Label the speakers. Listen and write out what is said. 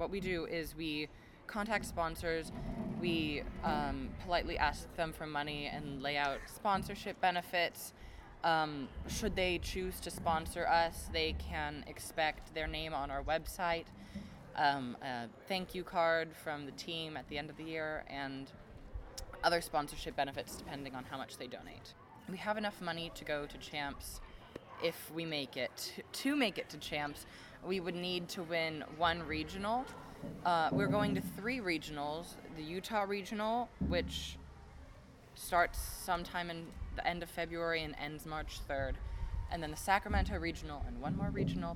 Speaker 1: what we do is we contact sponsors. We politely ask them for money and lay out sponsorship benefits. Should they choose to sponsor us, they can expect their name on our website, a thank you card from the team at the end of the year, and other sponsorship benefits depending on how much they donate. We have enough money to go to Champs. If we make it to make it to Champs, we would need to win one regional. We're going to 3 regionals. The Utah Regional, which starts sometime in the end of February and ends March 3rd. And then the Sacramento Regional and one more regional